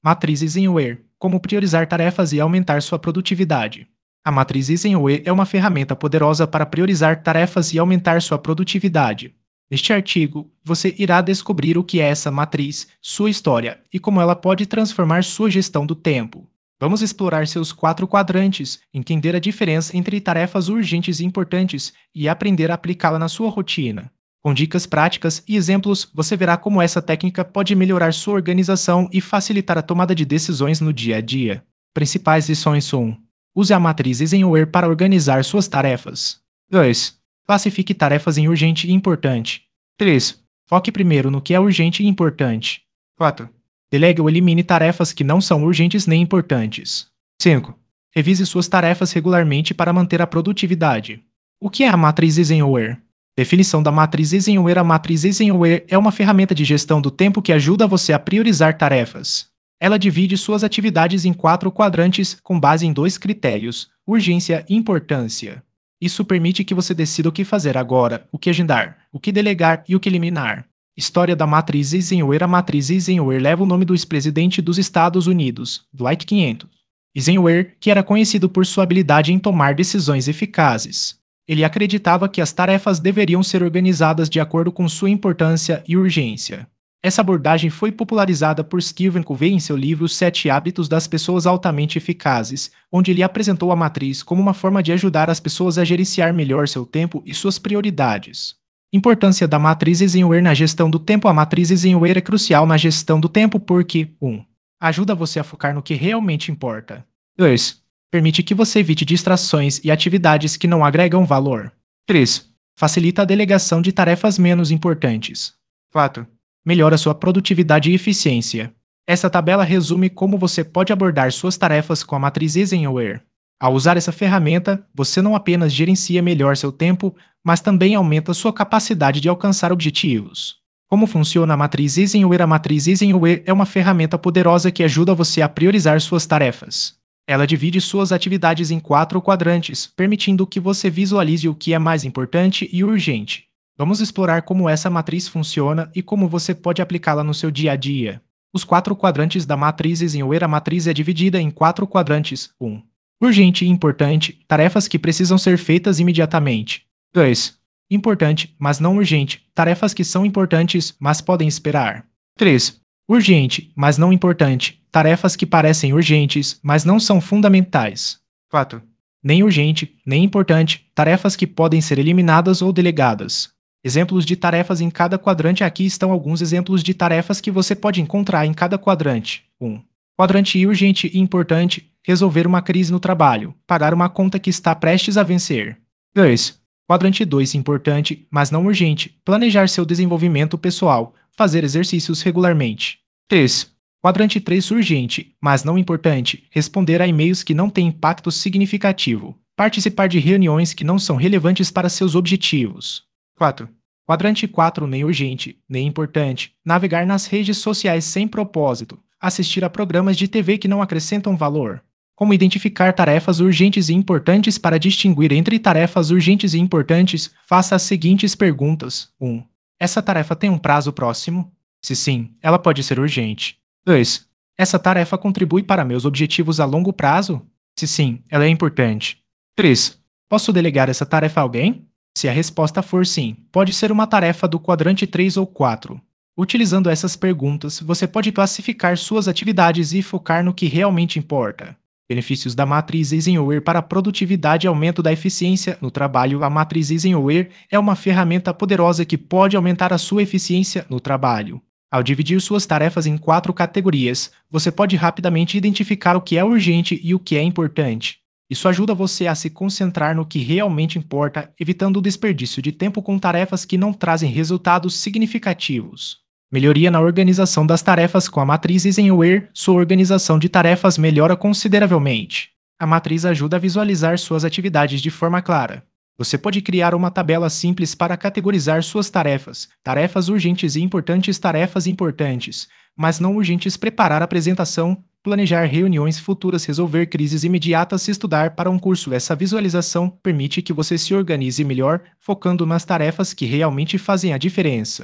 Matriz Eisenhower: como priorizar tarefas e aumentar sua produtividade. A matriz Eisenhower é uma ferramenta poderosa para priorizar tarefas e aumentar sua produtividade. Neste artigo, você irá descobrir o que é essa matriz, sua história e como ela pode transformar sua gestão do tempo. Vamos explorar seus 4 quadrantes, entender a diferença entre tarefas urgentes e importantes e aprender a aplicá-la na sua rotina. Com dicas práticas e exemplos, você verá como essa técnica pode melhorar sua organização e facilitar a tomada de decisões no dia a dia. Principais lições 1. Use a matriz Eisenhower para organizar suas tarefas. 2. Classifique tarefas em urgente e importante. 3. Foque primeiro no que é urgente e importante. 4. Delegue ou elimine tarefas que não são urgentes nem importantes. 5. Revise suas tarefas regularmente para manter a produtividade. O que é a matriz Eisenhower? Definição da matriz Eisenhower: a matriz Eisenhower é uma ferramenta de gestão do tempo que ajuda você a priorizar tarefas. Ela divide suas atividades em 4 quadrantes com base em 2 critérios: urgência e importância. Isso permite que você decida o que fazer agora, o que agendar, o que delegar e o que eliminar. História da matriz Eisenhower: a matriz Eisenhower leva o nome do ex-presidente dos Estados Unidos, Dwight 500. Eisenhower, que era conhecido por sua habilidade em tomar decisões eficazes. Ele acreditava que as tarefas deveriam ser organizadas de acordo com sua importância e urgência. Essa abordagem foi popularizada por Stephen Covey em seu livro 7 Hábitos das Pessoas Altamente Eficazes, onde ele apresentou a matriz como uma forma de ajudar as pessoas a gerenciar melhor seu tempo e suas prioridades. Importância da matriz Eisenhower na gestão do tempo: a matriz Eisenhower é crucial na gestão do tempo porque 1. Ajuda você a focar no que realmente importa. 2. Permite que você evite distrações e atividades que não agregam valor. 3. Facilita a delegação de tarefas menos importantes. 4. Melhora sua produtividade e eficiência. Essa tabela resume como você pode abordar suas tarefas com a matriz Eisenhower. Ao usar essa ferramenta, você não apenas gerencia melhor seu tempo, mas também aumenta sua capacidade de alcançar objetivos. Como funciona a matriz Eisenhower? A matriz Eisenhower é uma ferramenta poderosa que ajuda você a priorizar suas tarefas. Ela divide suas atividades em 4 quadrantes, permitindo que você visualize o que é mais importante e urgente. Vamos explorar como essa matriz funciona e como você pode aplicá-la no seu dia a dia. Os 4 quadrantes da matriz Eisenhower: a matriz é dividida em 4 quadrantes. 1. Urgente e importante: tarefas que precisam ser feitas imediatamente. 2. Importante, mas não urgente: tarefas que são importantes, mas podem esperar. 3. Urgente, mas não importante: tarefas que parecem urgentes, mas não são fundamentais. 4. Nem urgente, nem importante: tarefas que podem ser eliminadas ou delegadas. Exemplos de tarefas em cada quadrante: aqui estão alguns exemplos de tarefas que você pode encontrar em cada quadrante. 1. Quadrante urgente e importante: resolver uma crise no trabalho, pagar uma conta que está prestes a vencer. 2. Quadrante 2 importante, mas não urgente: planejar seu desenvolvimento pessoal, fazer exercícios regularmente. 3. Quadrante 3 urgente, mas não importante: responder a e-mails que não têm impacto significativo, participar de reuniões que não são relevantes para seus objetivos. 4. Quadrante 4 nem urgente, nem importante: navegar nas redes sociais sem propósito, assistir a programas de TV que não acrescentam valor. Como identificar tarefas urgentes e importantes? Para distinguir entre tarefas urgentes e importantes, faça as seguintes perguntas. 1. Essa tarefa tem um prazo próximo? Se sim, ela pode ser urgente. 2. Essa tarefa contribui para meus objetivos a longo prazo? Se sim, ela é importante. 3. Posso delegar essa tarefa a alguém? Se a resposta for sim, pode ser uma tarefa do quadrante 3 ou 4. Utilizando essas perguntas, você pode classificar suas atividades e focar no que realmente importa. Benefícios da matriz Eisenhower para a produtividade e aumento da eficiência no trabalho: a matriz Eisenhower é uma ferramenta poderosa que pode aumentar a sua eficiência no trabalho. Ao dividir suas tarefas em 4 categorias, você pode rapidamente identificar o que é urgente e o que é importante. Isso ajuda você a se concentrar no que realmente importa, evitando o desperdício de tempo com tarefas que não trazem resultados significativos. Melhoria na organização das tarefas: com a matriz Eisenhower, sua organização de tarefas melhora consideravelmente. A matriz ajuda a visualizar suas atividades de forma clara. Você pode criar uma tabela simples para categorizar suas tarefas: tarefas urgentes e importantes, mas não urgentes, preparar apresentação, planejar reuniões futuras, resolver crises imediatas, estudar para um curso. Essa visualização permite que você se organize melhor, focando nas tarefas que realmente fazem a diferença.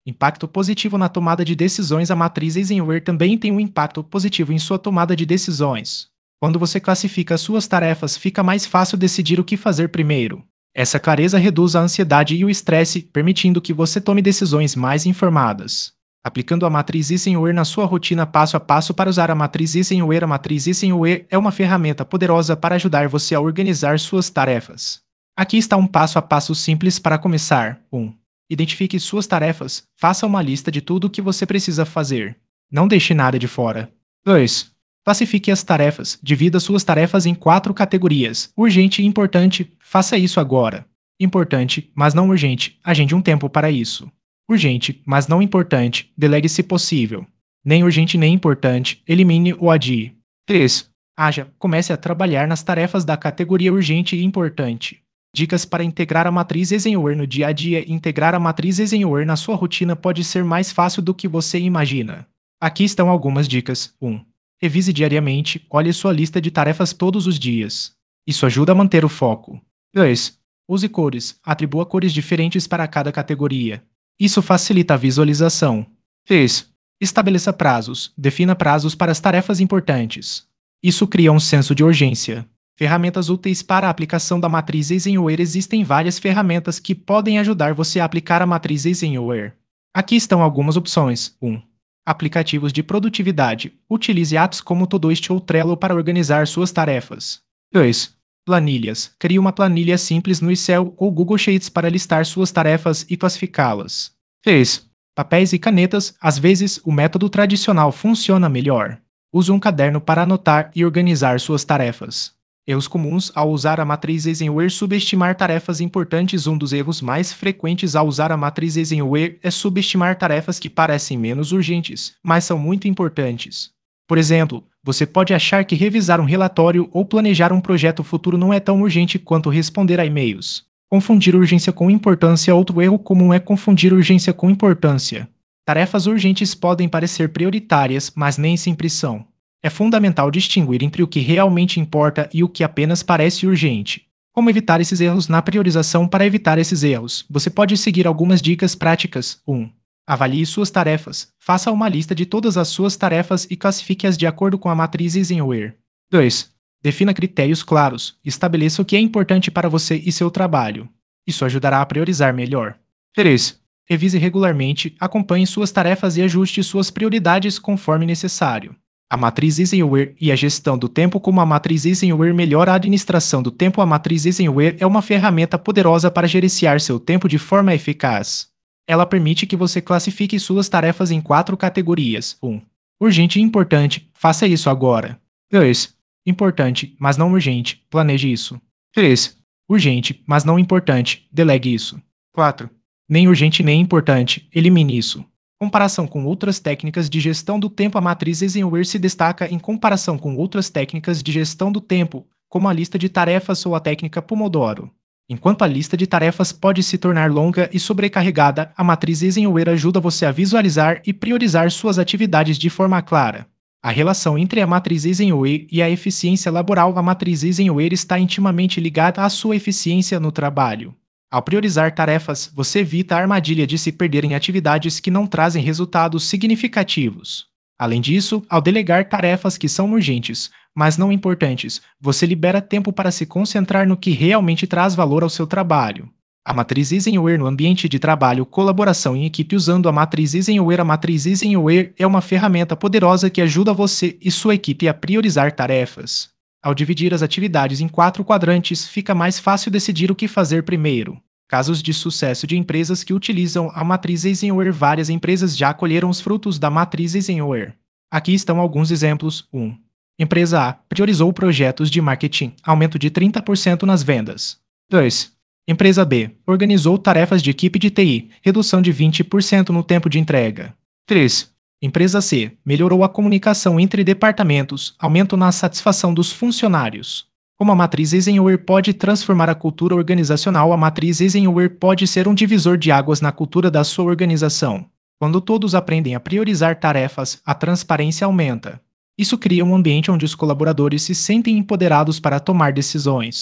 Impacto positivo na tomada de decisões. A matriz Eisenhower também tem um impacto positivo em sua tomada de decisões. Quando você classifica suas tarefas, fica mais fácil decidir o que fazer primeiro. Essa clareza reduz a ansiedade e o estresse, permitindo que você tome decisões mais informadas. Aplicando a matriz Eisenhower na sua rotina passo a passo. Para usar a matriz Eisenhower. A matriz Eisenhower é uma ferramenta poderosa para ajudar você a organizar suas tarefas. Aqui está um passo a passo simples para começar. 1. Identifique suas tarefas. Faça uma lista de tudo o que você precisa fazer. Não deixe nada de fora. 2. Classifique as tarefas. Divida suas tarefas em 4 categorias: urgente e importante. Faça isso agora. Importante, mas não urgente. Agende um tempo para isso. Urgente, mas não importante. Delegue se possível. Nem urgente nem importante. Elimine ou adie. 3. Comece a trabalhar nas tarefas da categoria urgente e importante. Dicas para integrar a matriz Eisenhower no dia a dia. Integrar a matriz Eisenhower na sua rotina pode ser mais fácil do que você imagina. Aqui estão algumas dicas. 1. Revise diariamente. Olhe sua lista de tarefas todos os dias. Isso ajuda a manter o foco. 2. Use cores. Atribua cores diferentes para cada categoria. Isso facilita a visualização. 3. Estabeleça prazos. Defina prazos para as tarefas importantes. Isso cria um senso de urgência. Ferramentas úteis para a aplicação da matriz Eisenhower. Existem várias ferramentas que podem ajudar você a aplicar a matriz Eisenhower. Aqui estão algumas opções. 1. Aplicativos de produtividade. Utilize apps como Todoist ou Trello para organizar suas tarefas. 2. Planilhas. Crie uma planilha simples no Excel ou Google Sheets para listar suas tarefas e classificá-las. 3. Papéis e canetas. Às vezes, o método tradicional funciona melhor. Use um caderno para anotar e organizar suas tarefas. Erros comuns ao usar a matriz Eisenhower. Subestimar tarefas importantes. Um dos erros mais frequentes ao usar a matriz Eisenhower é subestimar tarefas que parecem menos urgentes, mas são muito importantes. Por exemplo, você pode achar que revisar um relatório ou planejar um projeto futuro não é tão urgente quanto responder a e-mails. Confundir urgência com importância. Outro erro comum é confundir urgência com importância. Tarefas urgentes podem parecer prioritárias, mas nem sempre são. É fundamental distinguir entre o que realmente importa e o que apenas parece urgente. Como evitar esses erros na priorização? Para evitar esses erros, você pode seguir algumas dicas práticas. 1. Avalie suas tarefas. Faça uma lista de todas as suas tarefas e classifique-as de acordo com a matriz Eisenhower. 2. Defina critérios claros. Estabeleça o que é importante para você e seu trabalho. Isso ajudará a priorizar melhor. 3. Revise regularmente, acompanhe suas tarefas e ajuste suas prioridades conforme necessário. A matriz Eisenhower e a gestão do tempo. Como a matriz Eisenhower melhora a administração do tempo? A matriz Eisenhower é uma ferramenta poderosa para gerenciar seu tempo de forma eficaz. Ela permite que você classifique suas tarefas em 4 categorias. 1. Urgente e importante. Faça isso agora. 2. Importante, mas não urgente. Planeje isso. 3. Urgente, mas não importante. Delegue isso. 4. Nem urgente nem importante. Elimine isso. Comparação com outras técnicas de gestão do tempo. A matriz Eisenhower se destaca em comparação com outras técnicas de gestão do tempo, como a lista de tarefas ou a técnica Pomodoro. Enquanto a lista de tarefas pode se tornar longa e sobrecarregada, a matriz Eisenhower ajuda você a visualizar e priorizar suas atividades de forma clara. A relação entre a matriz Eisenhower e a eficiência laboral. A matriz Eisenhower está intimamente ligada à sua eficiência no trabalho. Ao priorizar tarefas, você evita a armadilha de se perder em atividades que não trazem resultados significativos. Além disso, ao delegar tarefas que são urgentes, mas não importantes, você libera tempo para se concentrar no que realmente traz valor ao seu trabalho. A matriz Eisenhower no ambiente de trabalho. Colaboração em equipe. Usando a matriz Eisenhower. A matriz Eisenhower é uma ferramenta poderosa que ajuda você e sua equipe a priorizar tarefas. Ao dividir as atividades em 4 quadrantes, fica mais fácil decidir o que fazer primeiro. Casos de sucesso de empresas que utilizam a matriz Eisenhower. Várias empresas já colheram os frutos da matriz Eisenhower. Aqui estão alguns exemplos. 1. Empresa A priorizou projetos de marketing, aumento de 30% nas vendas. 2. Empresa B organizou tarefas de equipe de TI, redução de 20% no tempo de entrega. 3. Empresa C melhorou a comunicação entre departamentos, aumento na satisfação dos funcionários. Como a matriz Eisenhower pode transformar a cultura organizacional? A matriz Eisenhower pode ser um divisor de águas na cultura da sua organização. Quando todos aprendem a priorizar tarefas, a transparência aumenta. Isso cria um ambiente onde os colaboradores se sentem empoderados para tomar decisões.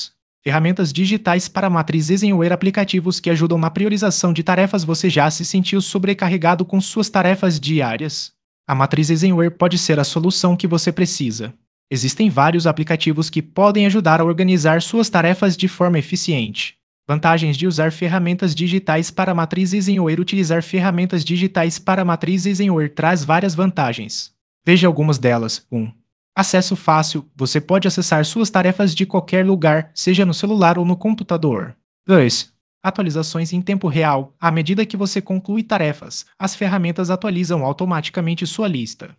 Ferramentas digitais para a matriz Eisenhower. Aplicativos que ajudam na priorização de tarefas. Você já se sentiu sobrecarregado com suas tarefas diárias? A matriz Eisenhower pode ser a solução que você precisa. Existem vários aplicativos que podem ajudar a organizar suas tarefas de forma eficiente. Vantagens de usar ferramentas digitais para a matriz Eisenhower. Utilizar ferramentas digitais para a matriz Eisenhower traz várias vantagens. Veja algumas delas. 1. Acesso fácil. Você pode acessar suas tarefas de qualquer lugar, seja no celular ou no computador. 2. Atualizações em tempo real. À medida que você conclui tarefas, as ferramentas atualizam automaticamente sua lista.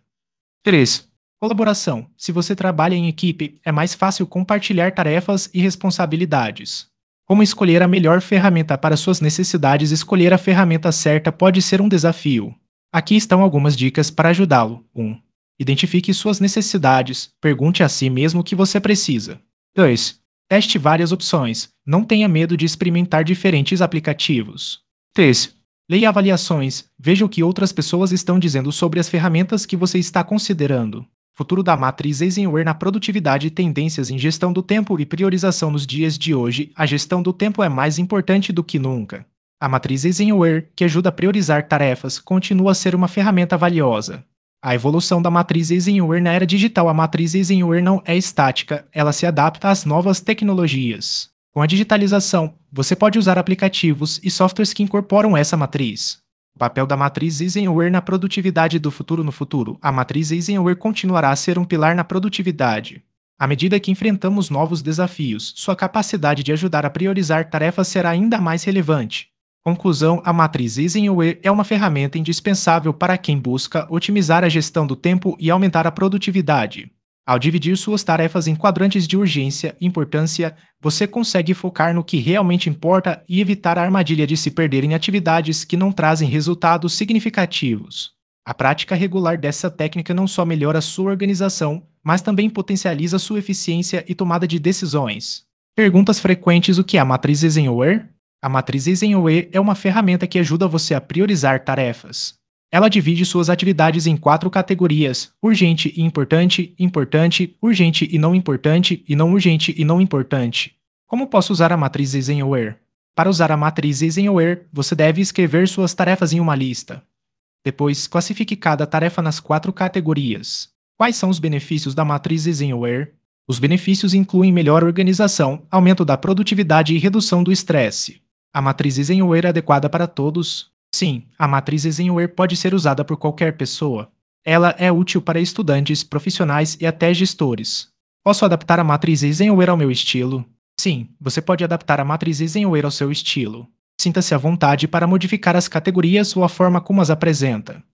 3. Colaboração. Se você trabalha em equipe, é mais fácil compartilhar tarefas e responsabilidades. Como escolher a melhor ferramenta para suas necessidades? Escolher a ferramenta certa pode ser um desafio. Aqui estão algumas dicas para ajudá-lo. 1. Identifique suas necessidades. Pergunte a si mesmo o que você precisa. 2. Teste várias opções. Não tenha medo de experimentar diferentes aplicativos. 3. Leia avaliações. Veja o que outras pessoas estão dizendo sobre as ferramentas que você está considerando. Futuro da matriz Eisenhower na produtividade. Tendências em gestão do tempo e priorização. Nos dias de hoje, a gestão do tempo é mais importante do que nunca. A matriz Eisenhower, que ajuda a priorizar tarefas, continua a ser uma ferramenta valiosa. A evolução da matriz Eisenhower na era digital. A matriz Eisenhower não é estática, ela se adapta às novas tecnologias. Com a digitalização, você pode usar aplicativos e softwares que incorporam essa matriz. O papel da matriz Eisenhower na produtividade do futuro. No futuro, a matriz Eisenhower continuará a ser um pilar na produtividade. À medida que enfrentamos novos desafios, sua capacidade de ajudar a priorizar tarefas será ainda mais relevante. Conclusão: a matriz Eisenhower é uma ferramenta indispensável para quem busca otimizar a gestão do tempo e aumentar a produtividade. Ao dividir suas tarefas em quadrantes de urgência e importância, você consegue focar no que realmente importa e evitar a armadilha de se perder em atividades que não trazem resultados significativos. A prática regular dessa técnica não só melhora sua organização, mas também potencializa sua eficiência e tomada de decisões. Perguntas frequentes: o que é a matriz Eisenhower? A matriz Eisenhower é uma ferramenta que ajuda você a priorizar tarefas. Ela divide suas atividades em 4 categorias: urgente e importante, importante, urgente e não urgente e não importante. Como posso usar a matriz Eisenhower? Para usar a matriz Eisenhower, você deve escrever suas tarefas em uma lista. Depois, classifique cada tarefa nas 4 categorias. Quais são os benefícios da matriz Eisenhower? Os benefícios incluem melhor organização, aumento da produtividade e redução do estresse. A matriz Eisenhower é adequada para todos? Sim, a matriz Eisenhower pode ser usada por qualquer pessoa. Ela é útil para estudantes, profissionais e até gestores. Posso adaptar a matriz Eisenhower ao meu estilo? Sim, você pode adaptar a matriz Eisenhower ao seu estilo. Sinta-se à vontade para modificar as categorias ou a forma como as apresenta.